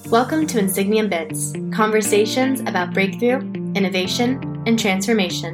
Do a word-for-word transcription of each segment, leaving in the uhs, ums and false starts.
Welcome to Insigniam Bits, conversations about breakthrough, innovation, and transformation.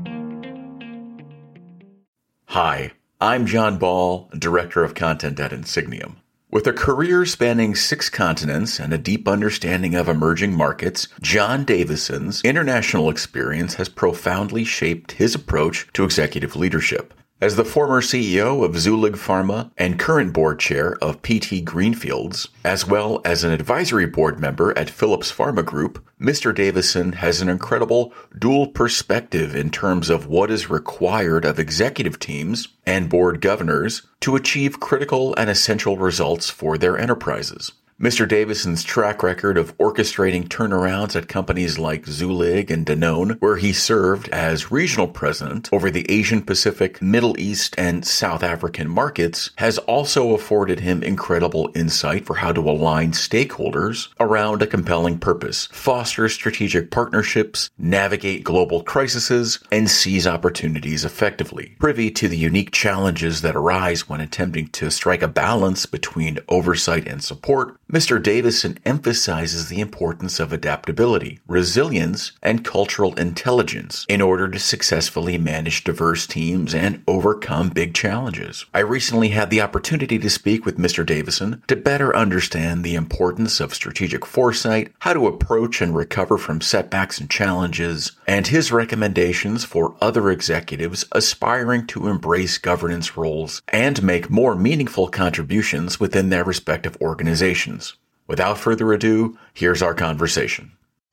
Hi, I'm John Ball, Director of Content at Insigniam. With a career spanning six continents and a deep understanding of emerging markets, John Davison's international experience has profoundly shaped his approach to executive leadership. As the former C E O of Zuellig Pharma and current board chair of P T Greenfields, as well as an advisory board member at Philips Pharma Group, Mister Davison has an incredible dual perspective in terms of what is required of executive teams and board governors to achieve critical and essential results for their enterprises. Mister Davison's track record of orchestrating turnarounds at companies like Zuellig and Danone, where he served as regional president over the Asian Pacific, Middle East, and South African markets, has also afforded him incredible insight for how to align stakeholders around a compelling purpose, foster strategic partnerships, navigate global crises, and seize opportunities effectively. Privy to the unique challenges that arise when attempting to strike a balance between oversight and support, Mister Davison emphasizes the importance of adaptability, resilience, and cultural intelligence in order to successfully manage diverse teams and overcome big challenges. I recently had the opportunity to speak with Mister Davison to better understand the importance of strategic foresight, how to approach and recover from setbacks and challenges, and his recommendations for other executives aspiring to embrace governance roles and make more meaningful contributions within their respective organizations. Without further ado, here's our conversation.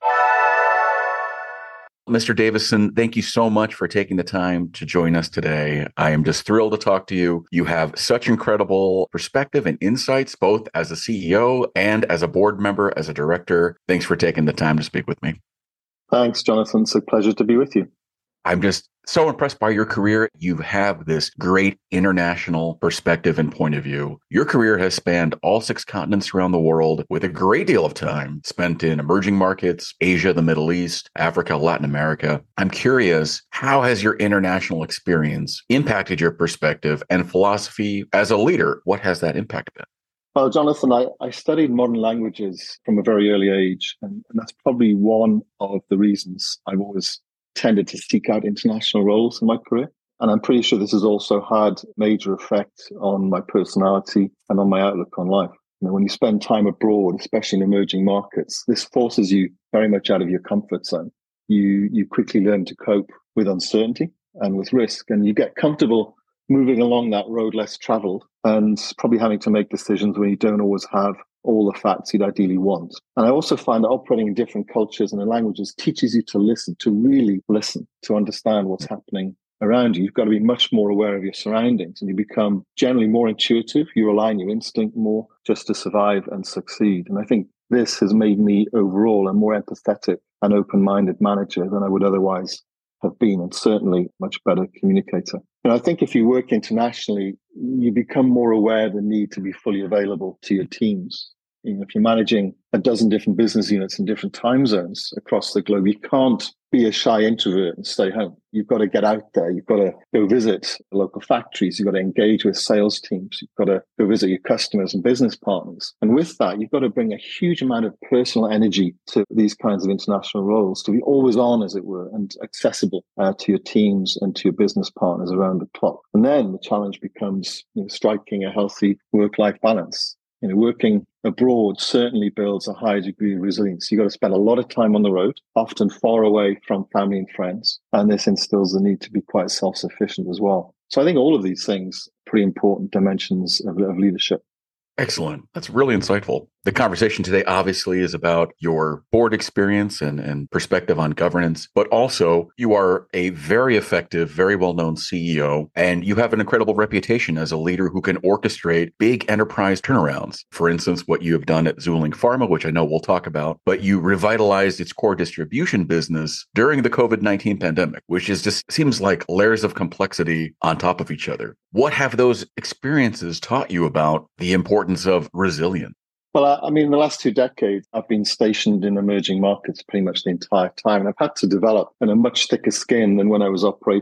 Mister Davison, thank you so much for taking the time to join us today. I am just thrilled to talk to you. You have such incredible perspective and insights, both as a C E O and as a board member, as a director. Thanks for taking the time to speak with me. Thanks, Jonathan. It's a pleasure to be with you. I'm just so impressed by your career. You have this great international perspective and point of view. Your career has spanned all six continents around the world, with a great deal of time spent in emerging markets, Asia, the Middle East, Africa, Latin America. I'm curious, how has your international experience impacted your perspective and philosophy as a leader? What has that impact been? Well, Jonathan, I, I studied modern languages from a very early age, and, and that's probably one of the reasons I've always tended to seek out international roles in my career. And I'm pretty sure this has also had major effect on my personality and on my outlook on life. You know, when you spend time abroad, especially in emerging markets, this forces you very much out of your comfort zone. You, you quickly learn to cope with uncertainty and with risk, and you get comfortable moving along that road less traveled and probably having to make decisions when you don't always have all the facts you'd ideally want. And I also find that operating in different cultures and languages teaches you to listen, to really listen, to understand what's happening around you. You've got to be much more aware of your surroundings, and you become generally more intuitive. You rely on your instinct more just to survive and succeed. And I think this has made me overall a more empathetic and open-minded manager than I would otherwise have been, and certainly a much better communicator. And I think if you work internationally, you become more aware of the need to be fully available to your teams. You know, if you're managing a dozen different business units in different time zones across the globe, you can't be a shy introvert and stay home. You've got to get out there. You've got to go visit local factories. You've got to engage with sales teams. You've got to go visit your customers and business partners. And with that, you've got to bring a huge amount of personal energy to these kinds of international roles, to be always on, as it were, and accessible uh, to your teams and to your business partners around the clock. And then the challenge becomes, you know, striking a healthy work-life balance. You know, working abroad certainly builds a high degree of resilience. You've got to spend a lot of time on the road, often far away from family and friends. And this instills the need to be quite self-sufficient as well. So I think all of these things are pretty important dimensions of, of leadership. Excellent. That's really insightful. The conversation today obviously is about your board experience and, and perspective on governance, but also you are a very effective, very well-known C E O, and you have an incredible reputation as a leader who can orchestrate big enterprise turnarounds. For instance, what you have done at Zuellig Pharma, which I know we'll talk about, but you revitalized its core distribution business during the covid nineteen pandemic, which is just seems like layers of complexity on top of each other. What have those experiences taught you about the importance of resilience? Well, I mean, in the last two decades, I've been stationed in emerging markets pretty much the entire time. And I've had to develop a much thicker skin than when I was operating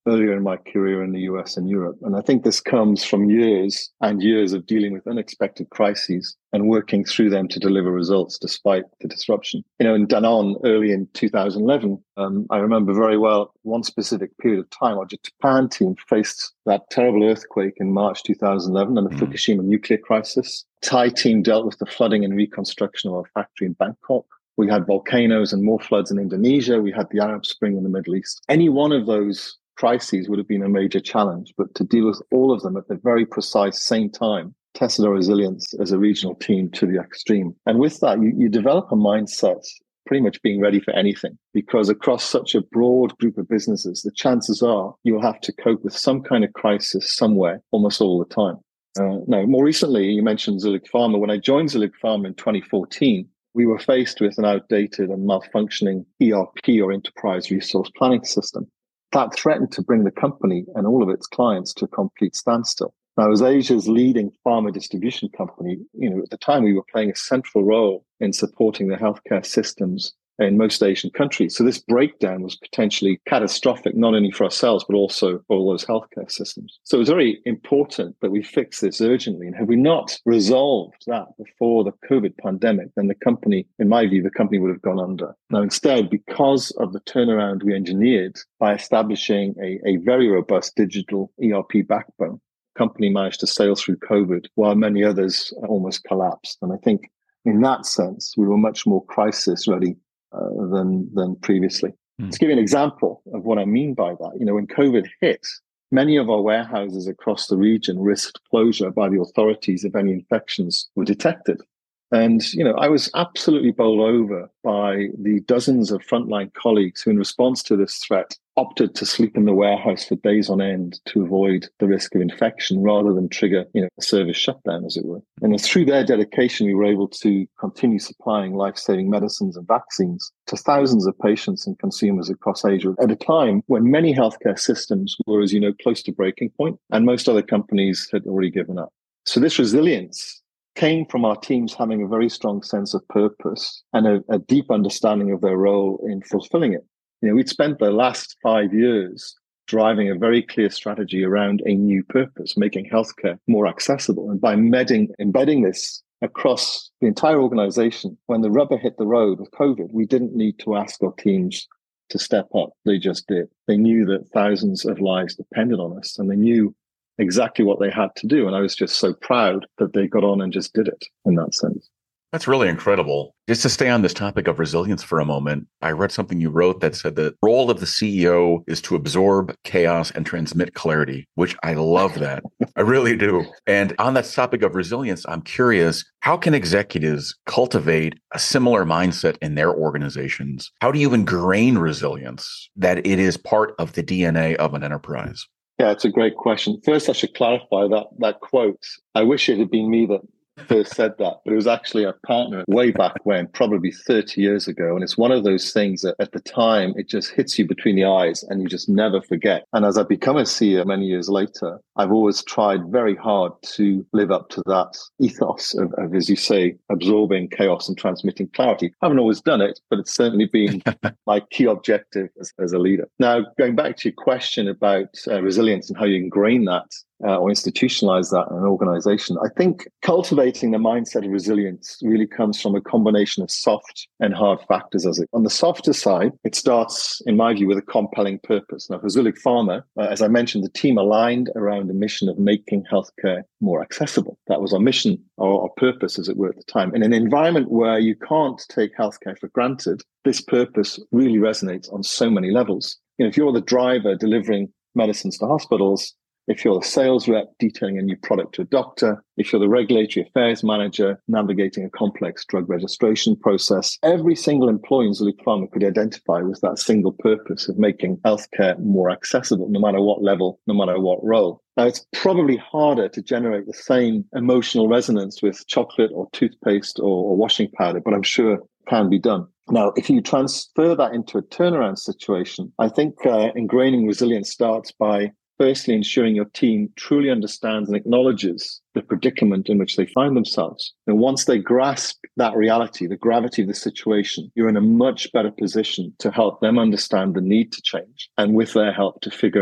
earlier in my career in the U S and Europe. And I think this comes from years and years of dealing with unexpected crises and working through them to deliver results despite the disruption. You know, in Danone, early in two thousand eleven, um, I remember very well one specific period of time, our Japan team faced that terrible earthquake in March two thousand eleven and the mm. Fukushima nuclear crisis. Thai team dealt with the flooding and reconstruction of our factory in Bangkok. We had volcanoes and more floods in Indonesia. We had the Arab Spring in the Middle East. Any one of those crises would have been a major challenge, but to deal with all of them at the very precise same time tested our resilience as a regional team to the extreme. And with that, you, you develop a mindset pretty much being ready for anything, because across such a broad group of businesses, the chances are you'll have to cope with some kind of crisis somewhere almost all the time. Uh, now, more recently, you mentioned Zuellig Pharma. When I joined Zuellig Pharma in twenty fourteen, we were faced with an outdated and malfunctioning E R P or enterprise resource planning system that threatened to bring the company and all of its clients to a complete standstill. Now, as Asia's leading pharma distribution company, you know, at the time we were playing a central role in supporting the healthcare systems in most Asian countries. So this breakdown was potentially catastrophic, not only for ourselves, but also for all those healthcare systems. So it was very important that we fix this urgently. And had we not resolved that before the COVID pandemic, then the company, in my view, the company would have gone under. Now, instead, because of the turnaround we engineered by establishing a, a very robust digital E R P backbone, the company managed to sail through COVID while many others almost collapsed. And I think in that sense, we were much more crisis ready Uh, than than previously. Mm. To give you an example of what I mean by that, you know, when COVID hit, many of our warehouses across the region risked closure by the authorities if any infections were detected. And, you know, I was absolutely bowled over by the dozens of frontline colleagues who, in response to this threat, opted to sleep in the warehouse for days on end to avoid the risk of infection rather than trigger, you know, a service shutdown, as it were. And through their dedication, we were able to continue supplying life-saving medicines and vaccines to thousands of patients and consumers across Asia at a time when many healthcare systems were, as you know, close to breaking point, and most other companies had already given up. So this resilience came from our teams having a very strong sense of purpose and a, a deep understanding of their role in fulfilling it. You know, we'd spent the last five years driving a very clear strategy around a new purpose, making healthcare more accessible. And by embedding, embedding this across the entire organization, when the rubber hit the road with COVID, we didn't need to ask our teams to step up. They just did. They knew that thousands of lives depended on us, and they knew exactly what they had to do. And I was just so proud that they got on and just did it in that sense. That's really incredible. Just to stay on this topic of resilience for a moment, I read something you wrote that said the role of the C E O is to absorb chaos and transmit clarity, which I love that. I really do. And on that topic of resilience, I'm curious, how can executives cultivate a similar mindset in their organizations? How do you ingrain resilience that it is part of the D N A of an enterprise? Yeah, it's a great question. First, I should clarify that that quote. I wish it had been me that first said that, but it was actually a partner way back when, probably thirty years ago. And it's one of those things that at the time, it just hits you between the eyes and you just never forget. And as I've become a C E O many years later, I've always tried very hard to live up to that ethos of, of as you say, absorbing chaos and transmitting clarity. I haven't always done it, but it's certainly been my key objective as, as a leader. Now, going back to your question about uh, resilience and how you ingrain that Uh, or institutionalize that in an organization. I think cultivating the mindset of resilience really comes from a combination of soft and hard factors. As it on the softer side, it starts, in my view, with a compelling purpose. Now, for Zuellig Pharma, uh, as I mentioned, the team aligned around the mission of making healthcare more accessible. That was our mission, or our purpose, as it were, at the time. In an environment where you can't take healthcare for granted, this purpose really resonates on so many levels. You know, if you're the driver delivering medicines to hospitals, if you're the sales rep detailing a new product to a doctor, if you're the regulatory affairs manager navigating a complex drug registration process, every single employee in Zuellig Pharma could identify with that single purpose of making healthcare more accessible, no matter what level, no matter what role. Now, it's probably harder to generate the same emotional resonance with chocolate or toothpaste or, or washing powder, but I'm sure it can be done. Now, if you transfer that into a turnaround situation, I think uh, ingraining resilience starts by firstly ensuring your team truly understands and acknowledges the predicament in which they find themselves. And once they grasp that reality, the gravity of the situation, you're in a much better position to help them understand the need to change, and with their help to figure out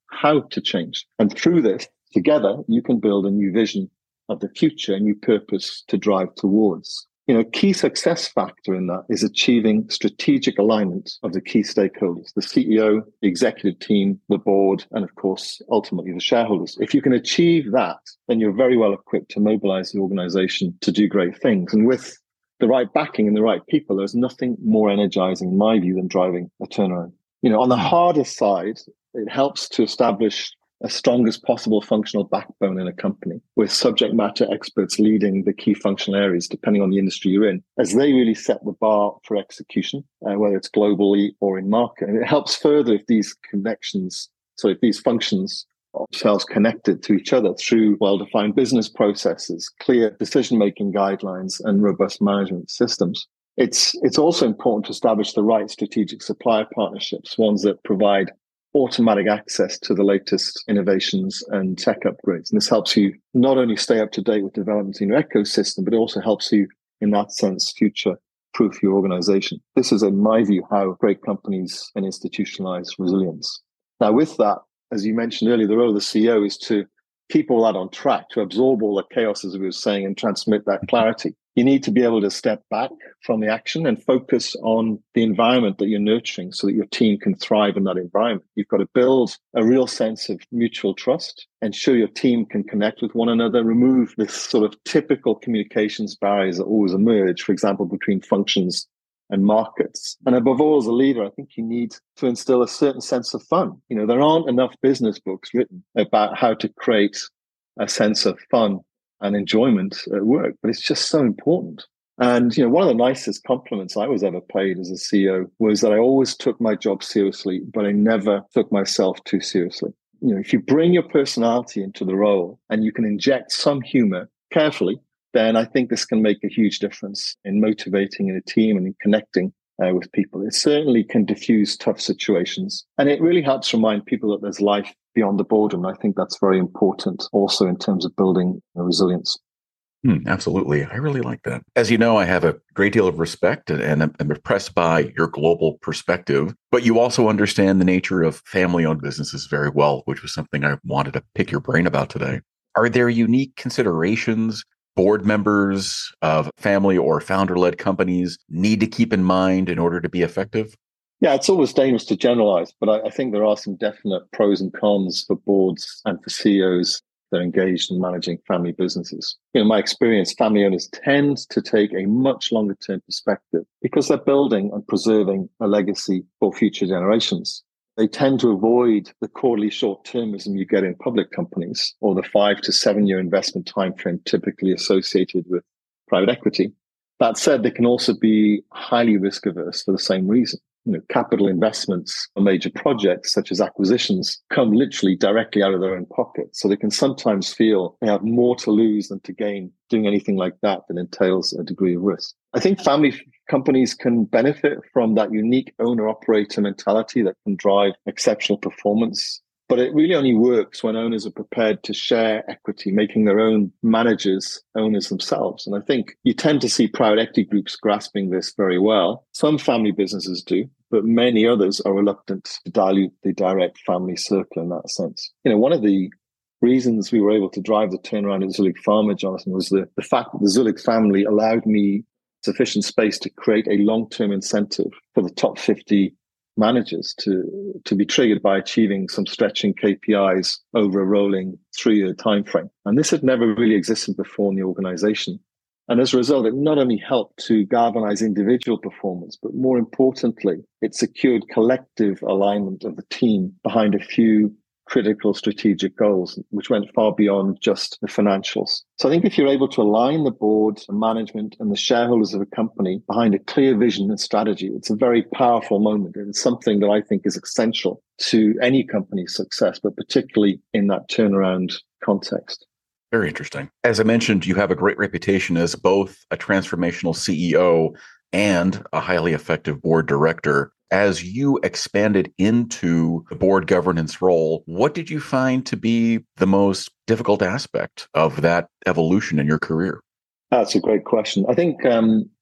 how to change. And through this, together, you can build a new vision of the future, a new purpose to drive towards. You know, key success factor in that is achieving strategic alignment of the key stakeholders, the C E O, the executive team, the board, and of course, ultimately the shareholders. If you can achieve that, then you're very well equipped to mobilize the organization to do great things. And with the right backing and the right people, there's nothing more energizing, in my view, than driving a turnaround. You know, on the harder side, it helps to establish a strongest possible functional backbone in a company with subject matter experts leading the key functional areas, depending on the industry you're in, as they really set the bar for execution, uh, whether it's globally or in market. And it helps further if these connections, so if these functions are themselves connected to each other through well-defined business processes, clear decision-making guidelines, and robust management systems. It's, it's also important to establish the right strategic supplier partnerships, ones that provide automatic access to the latest innovations and tech upgrades. And this helps you not only stay up to date with developments in your ecosystem, but it also helps you, in that sense, future-proof your organization. This is, in my view, how great companies can institutionalize resilience. Now, with that, as you mentioned earlier, the role of the C E O is to keep all that on track, to absorb all the chaos, as we were saying, and transmit that clarity. You need to be able to step back from the action and focus on the environment that you're nurturing so that your team can thrive in that environment. You've got to build a real sense of mutual trust, ensure your team can connect with one another, remove this sort of typical communications barriers that always emerge, for example, between functions and markets. And above all, as a leader, I think you need to instill a certain sense of fun. You know, there aren't enough business books written about how to create a sense of fun and enjoyment at work, but it's just so important. And, you know, one of the nicest compliments I was ever paid as a C E O was that I always took my job seriously, but I never took myself too seriously. You know, if you bring your personality into the role and you can inject some humor carefully, then I think this can make a huge difference in motivating a team and in connecting uh, with people. It certainly can diffuse tough situations. And it really helps remind people that there's life beyond the boredom. I think that's very important also in terms of building you know, resilience. Hmm, absolutely. I really like that. As you know, I have a great deal of respect and, and I'm impressed by your global perspective, but you also understand the nature of family-owned businesses very well, which was something I wanted to pick your brain about today. Are there unique considerations board members of family or founder-led companies need to keep in mind in order to be effective? Yeah, it's always dangerous to generalize, but I, I think there are some definite pros and cons for boards and for C E Os that are engaged in managing family businesses. You know, in my experience, family owners tend to take a much longer term perspective because they're building and preserving a legacy for future generations. They tend to avoid the quarterly short-termism you get in public companies or the five to seven year investment timeframe typically associated with private equity. That said, they can also be highly risk averse for the same reason. You know, capital investments on major projects such as acquisitions come literally directly out of their own pocket. So they can sometimes feel they have more to lose than to gain doing anything like that that entails a degree of risk. I think family companies can benefit from that unique owner-operator mentality that can drive exceptional performance. But it really only works when owners are prepared to share equity, making their own managers owners themselves. And I think you tend to see private equity groups grasping this very well. Some family businesses do, but many others are reluctant to dilute the direct family circle in that sense. You know, one of the reasons we were able to drive the turnaround at Zuellig Pharma, Jonathan, was the, the fact that the Zuellig family allowed me sufficient space to create a long-term incentive for the top fifty managers to, to be triggered by achieving some stretching K P Is over a rolling three-year timeframe. And this had never really existed before in the organization. And as a result, it not only helped to galvanize individual performance, but more importantly, it secured collective alignment of the team behind a few critical strategic goals, which went far beyond just the financials. So I think if you're able to align the board, the management, and the shareholders of a company behind a clear vision and strategy, it's a very powerful moment. And it's something that I think is essential to any company's success, but particularly in that turnaround context. Very interesting. As I mentioned, you have a great reputation as both a transformational C E O and a highly effective board director. As you expanded into the board governance role, what did you find to be the most difficult aspect of that evolution in your career? That's a great question. I think um,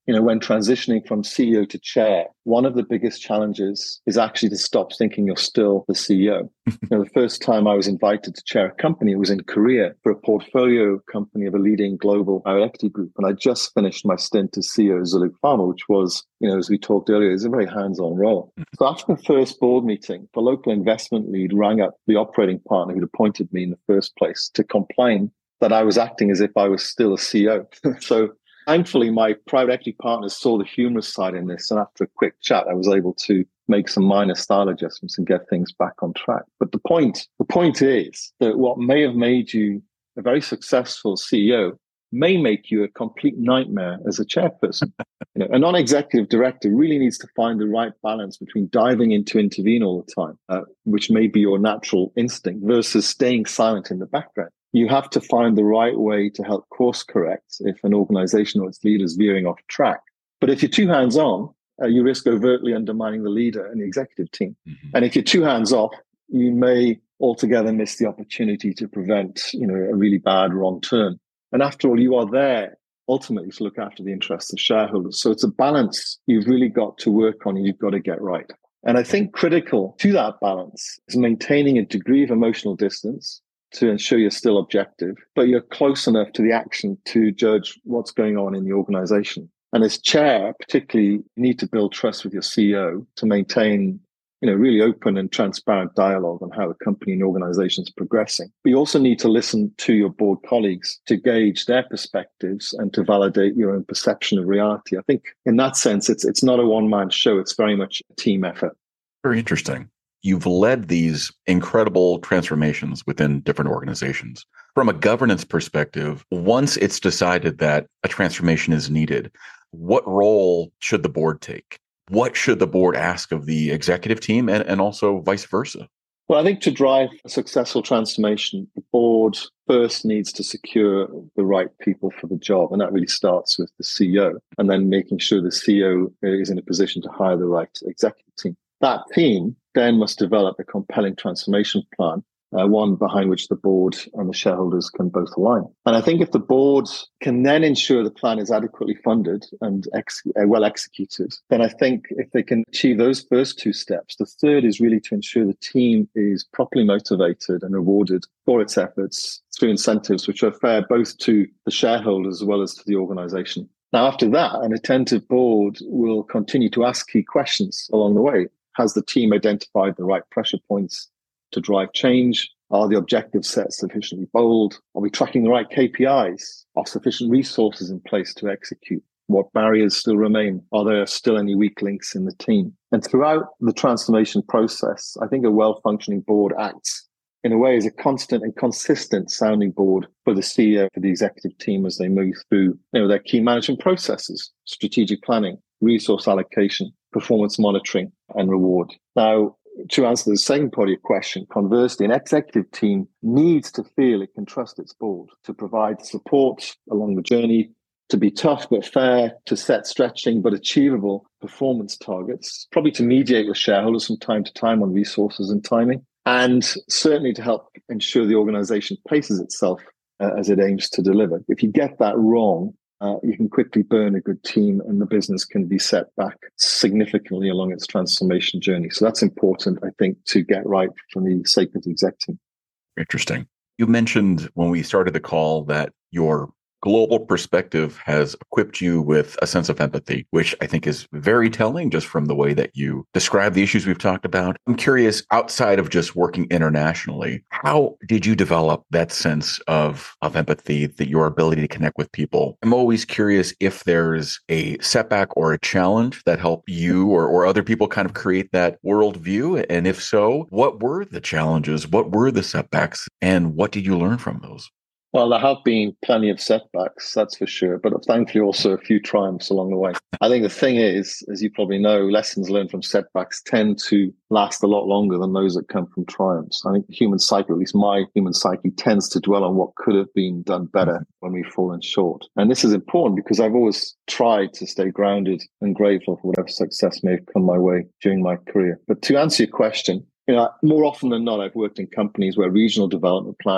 you know, when transitioning from C E O to chair, one of the biggest challenges is actually to stop thinking you're still the C E O. You know, the first time I was invited to chair a company, it was in Korea for a portfolio company of a leading global private equity group. And I just finished my stint as C E O of Zurich Pharma, which was, you know, as we talked earlier, is a very hands-on role. So after the first board meeting, the local investment lead rang up the operating partner who'd appointed me in the first place to complain that I was acting as if I was still a C E O. So thankfully, my private equity partners saw the humorous side in this. And after a quick chat, I was able to make some minor style adjustments and get things back on track. But the point, the point is that what may have made you a very successful C E O may make you a complete nightmare as a chairperson. You know, a non-executive director really needs to find the right balance between diving in to intervene all the time, uh, which may be your natural instinct, versus staying silent in the background. You have to find the right way to help course correct if an organization or its leader is veering off track. But if you're too hands-on, uh, you risk overtly undermining the leader and the executive team. Mm-hmm. And if you're too hands-off, you may altogether miss the opportunity to prevent, you know, a really bad wrong turn. And after all, you are there ultimately to look after the interests of shareholders. So it's a balance you've really got to work on and you've got to get right. And I think critical to that balance is maintaining a degree of emotional distance to ensure you're still objective, but you're close enough to the action to judge what's going on in the organization. And as chair, particularly, you need to build trust with your C E O to maintain, you know, really open and transparent dialogue on how a company and organization is progressing. But you also need to listen to your board colleagues to gauge their perspectives and to validate your own perception of reality. I think in that sense, it's it's not a one-man show. It's very much a team effort. Very interesting. You've led these incredible transformations within different organizations. From a governance perspective, once it's decided that a transformation is needed, what role should the board take? What should the board ask of the executive team and, and also vice versa? Well, I think to drive a successful transformation, the board first needs to secure the right people for the job. And that really starts with the C E O and then making sure the C E O is in a position to hire the right executive team. That team then must develop a compelling transformation plan, uh, one behind which the board and the shareholders can both align. And I think if the board can then ensure the plan is adequately funded and ex- uh, well executed, then I think if they can achieve those first two steps, the third is really to ensure the team is properly motivated and rewarded for its efforts through incentives which are fair both to the shareholders as well as to the organization. Now, after that, an attentive board will continue to ask key questions along the way. Has the team identified the right pressure points to drive change? Are the objectives set sufficiently bold? Are we tracking the right K P Is? Are sufficient resources in place to execute? What barriers still remain? Are there still any weak links in the team? And throughout the transformation process, I think a well-functioning board acts in a way as a constant and consistent sounding board for the C E O, for the executive team as they move through, you know, their key management processes, strategic planning, resource allocation, performance monitoring, and reward. Now, to answer the second part of your question, conversely, an executive team needs to feel it can trust its board to provide support along the journey, to be tough but fair, to set stretching but achievable performance targets, probably to mediate with shareholders from time to time on resources and timing, and certainly to help ensure the organization paces itself uh, as it aims to deliver. If you get that wrong, Uh, you can quickly burn a good team and the business can be set back significantly along its transformation journey. So that's important, I think, to get right for the sake of the exec team. Interesting. You mentioned when we started the call that your global perspective has equipped you with a sense of empathy, which I think is very telling just from the way that you describe the issues we've talked about. I'm curious, outside of just working internationally, how did you develop that sense of, of empathy, that your ability to connect with people? I'm always curious if there's a setback or a challenge that helped you or, or other people kind of create that worldview. And if so, what were the challenges? What were the setbacks? And what did you learn from those? Well, there have been plenty of setbacks, that's for sure, but thankfully also a few triumphs along the way. I think the thing is, as you probably know, lessons learned from setbacks tend to last a lot longer than those that come from triumphs. I think the human psyche, at least my human psyche, tends to dwell on what could have been done better when we've fallen short. And this is important because I've always tried to stay grounded and grateful for whatever success may have come my way during my career. But to answer your question, you know, more often than not, I've worked in companies where regional development plans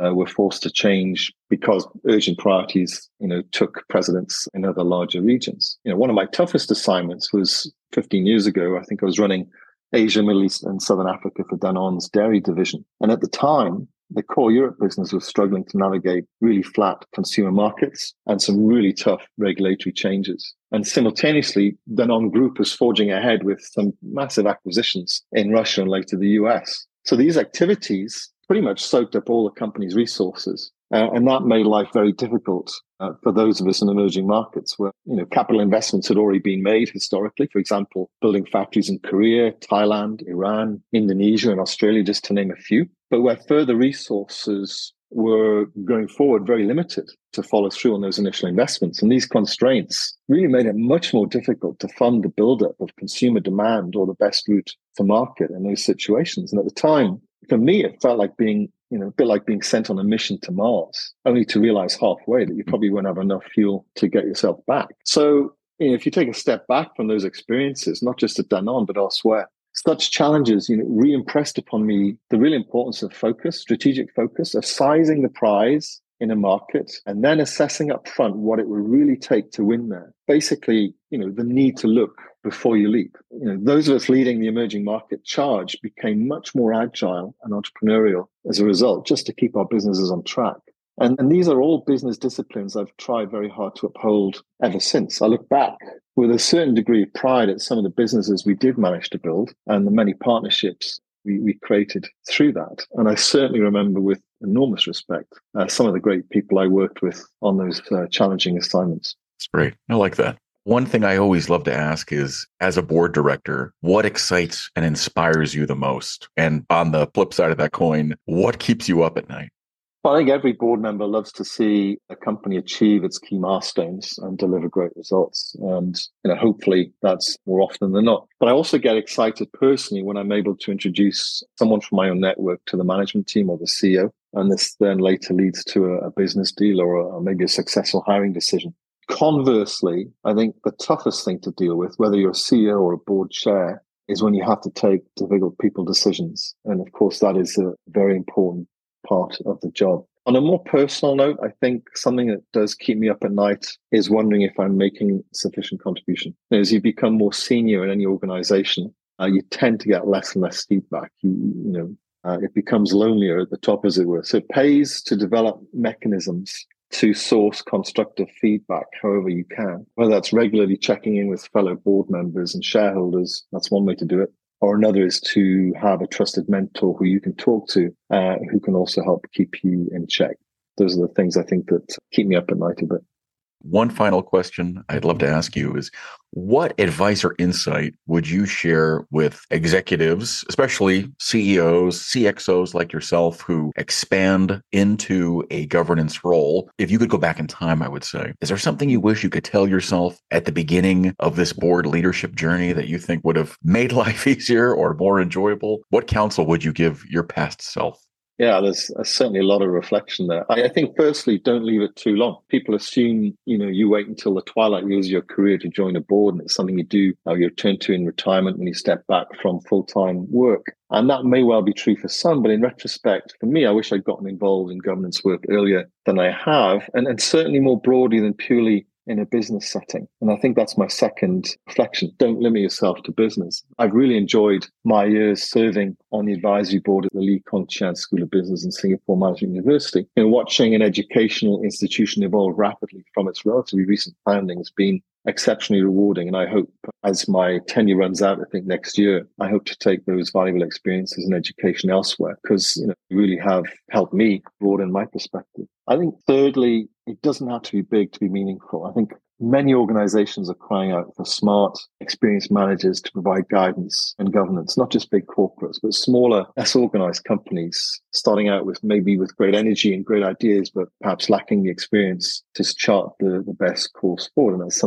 uh, were forced to change because urgent priorities, you know, took precedence in other larger regions. You know, one of my toughest assignments was fifteen years ago. I think I was running Asia, Middle East, and Southern Africa for Danone's dairy division. And at the time, the core Europe business was struggling to navigate really flat consumer markets and some really tough regulatory changes. And simultaneously, Danone Group was forging ahead with some massive acquisitions in Russia and later the U S. So these activities pretty much soaked up all the company's resources. Uh, and that made life very difficult uh, for those of us in emerging markets where, you know, capital investments had already been made historically. For example, building factories in Korea, Thailand, Iran, Indonesia, and Australia, just to name a few. But where further resources were going forward very limited to follow through on those initial investments. And these constraints really made it much more difficult to fund the buildup of consumer demand or the best route to market in those situations. And at the time, for me, it felt like being, you know, a bit like being sent on a mission to Mars, only to realize halfway that you probably won't have enough fuel to get yourself back. So, you know, if you take a step back from those experiences, not just at Danone, but elsewhere, such challenges, you know, re-impressed upon me the real importance of focus, strategic focus, of sizing the prize in a market and then assessing up front what it will really take to win there. Basically, you know, the need to look before you leap. You know, those of us leading the emerging market charge became much more agile and entrepreneurial as a result, just to keep our businesses on track. And, and these are all business disciplines I've tried very hard to uphold ever since. I look back with a certain degree of pride at some of the businesses we did manage to build and the many partnerships we, we created through that. And I certainly remember with enormous respect uh, some of the great people I worked with on those uh, challenging assignments. That's great. I like that. One thing I always love to ask is, as a board director, what excites and inspires you the most? And on the flip side of that coin, what keeps you up at night? Well, I think every board member loves to see a company achieve its key milestones and deliver great results. And, you know, hopefully that's more often than not. But I also get excited personally when I'm able to introduce someone from my own network to the management team or the C E O. And this then later leads to a, a business deal or, a, or maybe a successful hiring decision. Conversely, I think the toughest thing to deal with, whether you're a C E O or a board chair, is when you have to take difficult people decisions. And of course, that is a very important part of the job. On a more personal note, I think something that does keep me up at night is wondering if I'm making sufficient contribution. As you become more senior in any organization, uh, you tend to get less and less feedback. You, you know, uh, it becomes lonelier at the top, as it were. So it pays to develop mechanisms to source constructive feedback however you can, whether that's regularly checking in with fellow board members and shareholders. That's one way to do it. Or another is to have a trusted mentor who you can talk to, uh, who can also help keep you in check. Those are the things I think that keep me up at night a bit. One final question I'd love to ask you is, what advice or insight would you share with executives, especially C E Os, C X Os like yourself, who expand into a governance role? If you could go back in time, I would say, is there something you wish you could tell yourself at the beginning of this board leadership journey that you think would have made life easier or more enjoyable? What counsel would you give your past self? Yeah, there's uh, certainly a lot of reflection there. I, I think, firstly, don't leave it too long. People assume, you know, you wait until the twilight years of your career to join a board, and it's something you do, uh, you return to in retirement when you step back from full-time work. And that may well be true for some, but in retrospect, for me, I wish I'd gotten involved in governance work earlier than I have, and, and certainly more broadly than purely in a business setting. And I think that's my second reflection. Don't limit yourself to business. I've really enjoyed my years serving on the advisory board at the Lee Kong Chian School of Business in Singapore Management University. You know, watching an educational institution evolve rapidly from its relatively recent founding has been exceptionally rewarding. And I hope as my tenure runs out, I think next year, I hope to take those valuable experiences in education elsewhere, because, you know, they really have helped me broaden my perspective. I think thirdly, it doesn't have to be big to be meaningful. I think many organizations are crying out for smart, experienced managers to provide guidance and governance, not just big corporates, but smaller, less organized companies starting out with maybe with great energy and great ideas, but perhaps lacking the experience to chart the, the best course forward. And that's something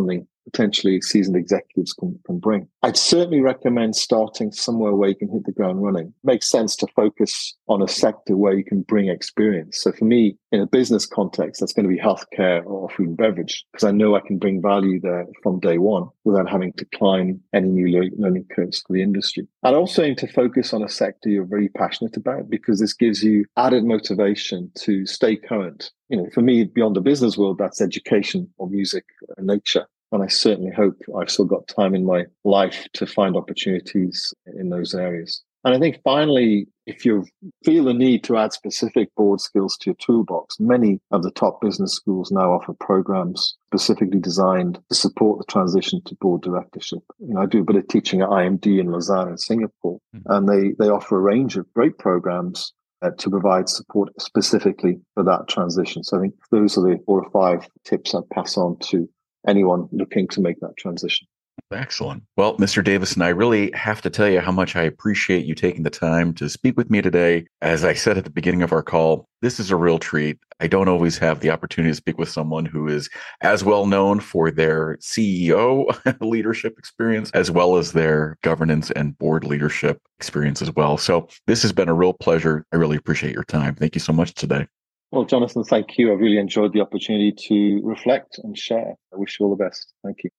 potentially seasoned executives can, can bring. I'd certainly recommend starting somewhere where you can hit the ground running. It makes sense to focus on a sector where you can bring experience. So for me, in a business context, that's going to be healthcare or food and beverage, because I know I can bring value there from day one without having to climb any new learning curves for the industry. I'd also aim to focus on a sector you're very passionate about, because this gives you added motivation to stay current. You know, for me, beyond the business world, that's education or music and nature. And I certainly hope I've still got time in my life to find opportunities in those areas. And I think finally, if you feel the need to add specific board skills to your toolbox, many of the top business schools now offer programs specifically designed to support the transition to board directorship. You know, I do a bit of teaching at I M D in Lausanne in Singapore, mm-hmm. and they, they offer a range of great programs uh, to provide support specifically for that transition. So I think those are the four or five tips I'd pass on to anyone looking to make that transition. Excellent. Well, Mister Davison, I really have to tell you how much I appreciate you taking the time to speak with me today. As I said at the beginning of our call, this is a real treat. I don't always have the opportunity to speak with someone who is as well known for their C E O leadership experience, as well as their governance and board leadership experience as well. So this has been a real pleasure. I really appreciate your time. Thank you so much today. Well, Jonathan, thank you. I really enjoyed the opportunity to reflect and share. I wish you all the best. Thank you.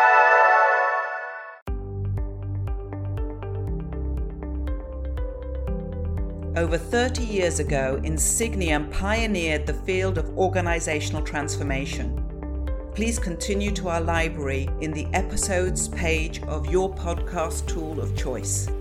Over thirty years ago, Insigniam pioneered the field of organizational transformation. Please continue to our library in the episodes page of your podcast tool of choice.